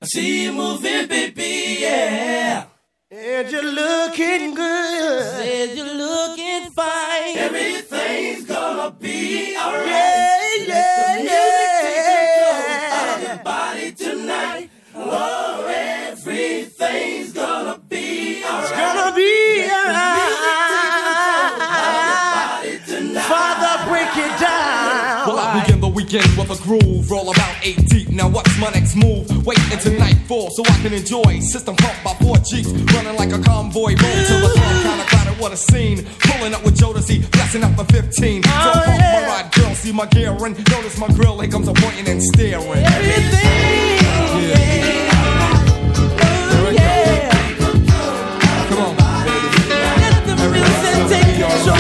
see you moving, baby, yeah. And you're looking good. Said you're looking fine. Everything's gonna be alright. Yeah, yeah, out of your body tonight. Oh, everything's gonna be alright. It's gonna be alright. Father, break it down. Well, I begin the weekend with a groove, roll about 8 deep. Now what's my next move? Wait until nightfall so I can enjoy. System pumped by 4 Jeeps, running like a convoy. Roll till the club, kinda crowded, what a scene. Pulling up with Jodeci, blessing up the 15. So pump my ride, girl, see my gear and notice my grill. Here comes a pointing and staring. Everything. Yeah. Here it comes. Come on, baby. Let the music take control.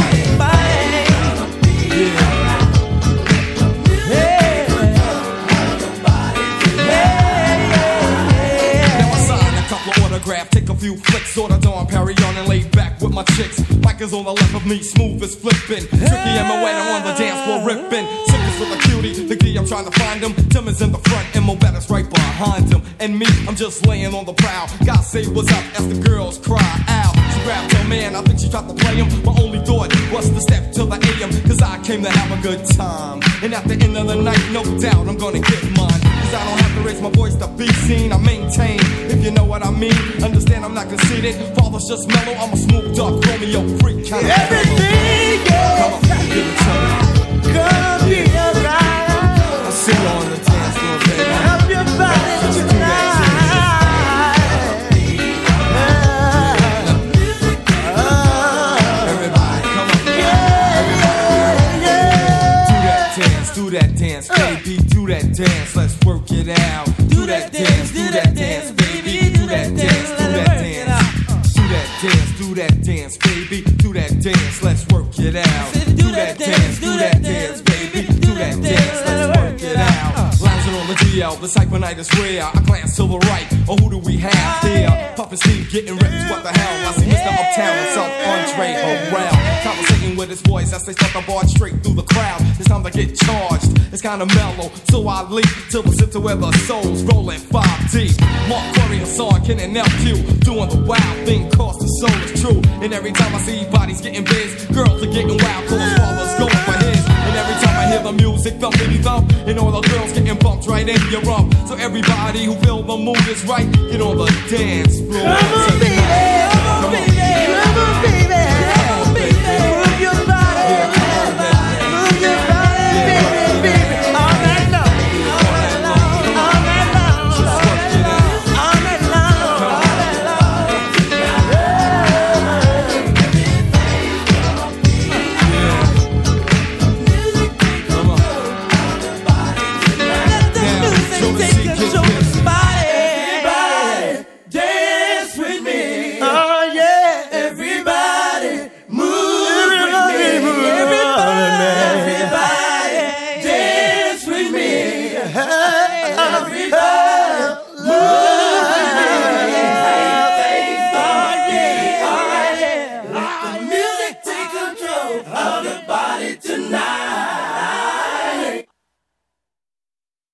Take a few flicks, order Dawn Perry on and laid back with my chicks. Mike is on the left of me, smooth as flipping. Tricky and Moana on the dance floor ripping. Sickness with a cutie, the key I'm trying to find him. Tim is in the front and Mo Betta's right behind him. And me, I'm just laying on the prowl. God say what's up as the girls cry out. She grabbed her man, I think she tried to play him. My only thought was to step to the AM, cause I came to have a good time. And at the end of the night, no doubt I'm gonna get mine. Cause I don't have to raise my voice to be seen. I maintain, if you know what I mean. Understand I'm not conceited. Father's just mellow. I'm a smooth dark Romeo freak. Everything, yeah. Come on, give it to me. Gonna be alright. I see you on the dance floor, baby. Help your body Just do that Everybody, come on. Do that dance, baby. Do that dance. Let's work it out. Do that dance, baby. Do that dance, do that dance. Do that dance, do that dance, baby. Do that dance, let's work it out. Do that dance, baby. Do that dance, let's work it out. Lounging on the DL, the type of night is rare. I glance to the right, oh who do we have there? Puffin' Steve getting ripped, what the hell? I see Mr. Uptown himself, Andre Harrell. Conversating with his voice as they start the bar straight through the crowd. It's time to get charged, it's kinda mellow. So I leap till the sit to where the soul's rolling 5 deep. Mark Curry, Hassan, Ken and LQ doing the wild thing, cause the soul is true. And every time I see bodies getting biz, girls are getting wild, cause father's going for his. And every time I hear the music thumpity thump, and all the girls getting bumped right in your rump. So everybody who feel the mood is right, get on the dance floor.